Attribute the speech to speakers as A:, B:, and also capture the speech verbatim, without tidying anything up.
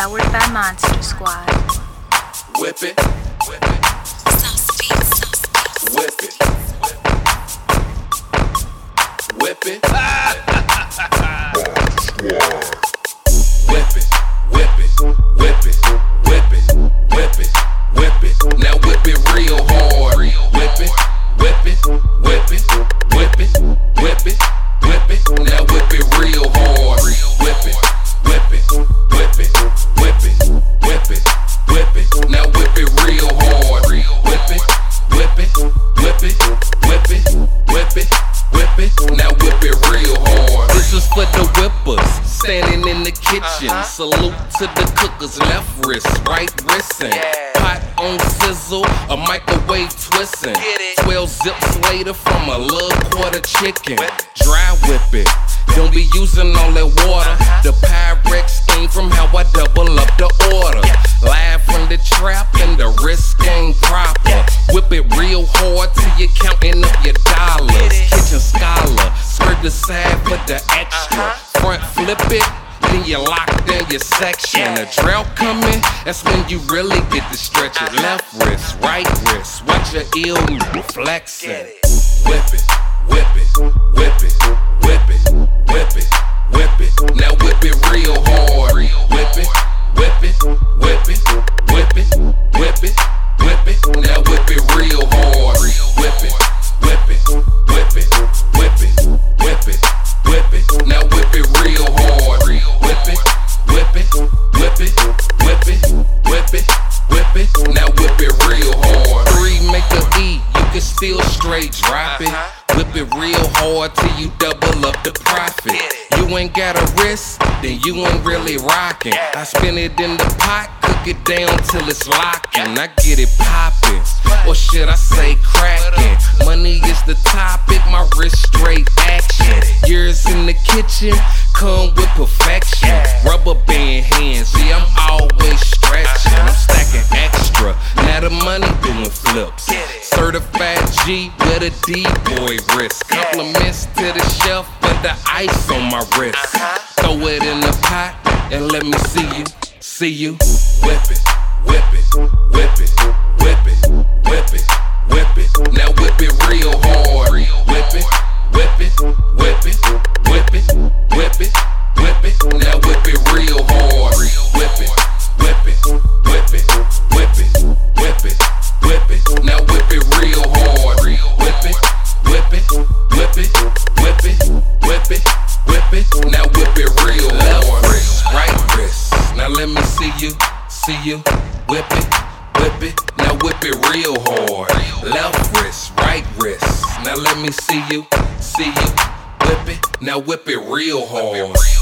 A: Powered by Monster Squad.
B: Whip it, whip it, whip it, whip it, whip it, whip it, whip it, whip it, whip it, whip it. Now whip it real hard. Whip it, whip it, whip it, whip it, whip it, whip it. Now whip it real hard. Whip it, whip it, whip it, whip it, whip it, whip it. Now whip it real hard. Whip it, whip it, whip it, whip it, whip it, whip it. Now whip it real hard.
C: This is for the whippers standing in the kitchen. Salute to the cookers, left wrist, right wrist, and pot on sizzle, a microwave twisting. Twelve zips later from a little quarter chicken. Dry whip it. Don't be using all that water. The Pyrex came from how I double up the order. Live from the trap and the wrist ain't proper. Whip it real hard till you're counting up your dollars. Kitchen scholar, skirt the side for the extra. Front flip it, then you lock down your section. A drought coming, that's when you really get to stretch it. Left wrist, right wrist, watch your ill flexing.
B: Whip it, whip it, whip it, whip it, whip it, whip it. Now whip it real hard. Whip it, whip it, whip it, whip it, whip it, whip it. Now whip it real hard. Whip it, whip it, whip it, whip it, whip it, whip it. Now whip it real hard. Whip it, whip it, whip it, whip it, whip it, whip it. Now whip it real hard.
C: Three make a E, you can still straight drop it. Whip it real hard till you double up the profit. You ain't got a wrist, then you ain't really rockin'. I spin it in the pot, cook it down till it's lockin'. I get it poppin', or should I say crackin'? Money is the topic, my wrist straight action. Years in the kitchen, come with perfection. Rubber band hands, yeah, I'm always stretching. I'm stacking extra, now the money doing flips. Certified G with a D-boy wrist. Compliments to the chef for the ice on my wrist. Throw it in the pot and let me see you, see you.
B: Whip it, whip it, whip it, whip it, whip it, whip it. Now whip it real hard. Whip it, whip it, whip it, whip it, whip it, whip it. Now whip it real hard. Whip it, whip it, whip it, whip it, whip it, whip it. Now whip it real hard. Whip it, whip it, whip it, whip it, whip it, whip it. Now whip it real hard.
C: Left wrist, right wrist. Now let me see you, see you. Whip it, whip it. Now whip it real hard. Left wrist, right wrist. Now let me see you, see you. Whip it. Now whip it real hard.